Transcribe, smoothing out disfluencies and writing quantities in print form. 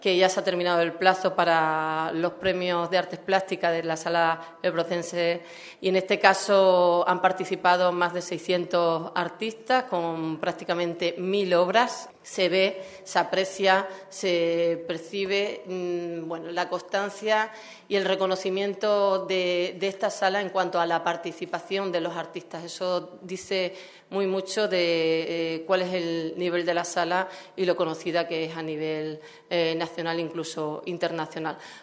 que ya se ha terminado el plazo para los premios de artes plásticas de la Sala Ebrocense y en este caso han participado más de 600 artistas con prácticamente 1000 obras. Se ve, se aprecia, se percibe la constancia y el reconocimiento de esta sala en cuanto a la participación de los artistas. Eso dice muy mucho de cuál es el nivel de la sala y lo conocida que es a nivel nacional, incluso internacional.